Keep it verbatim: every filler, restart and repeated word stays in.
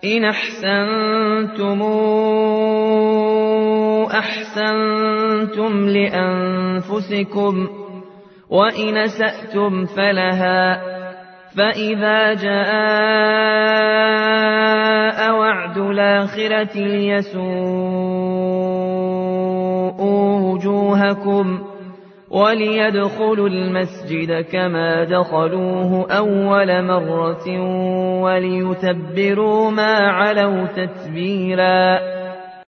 إن أحسنتم أحسنتم لأنفسكم وإن أسأتم فلها فإذا جاء وعد الآخرة ليسوءوا وجوهكم وليدخلوا المسجد كما دخلوه أول مرة وليتبروا ما علوا تتبيرا